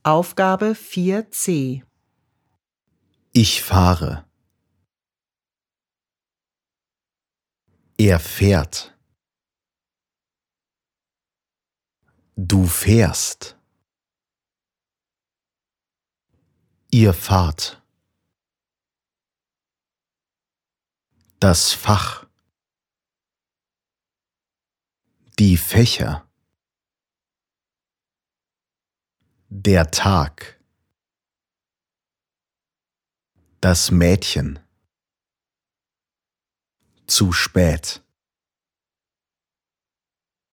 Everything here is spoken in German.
Aufgabe 4c. Ich fahre. Er fährt. Du fährst. Ihr fahrt. Das Fach. Die Fächer. Der Tag. Das Mädchen. Zu spät.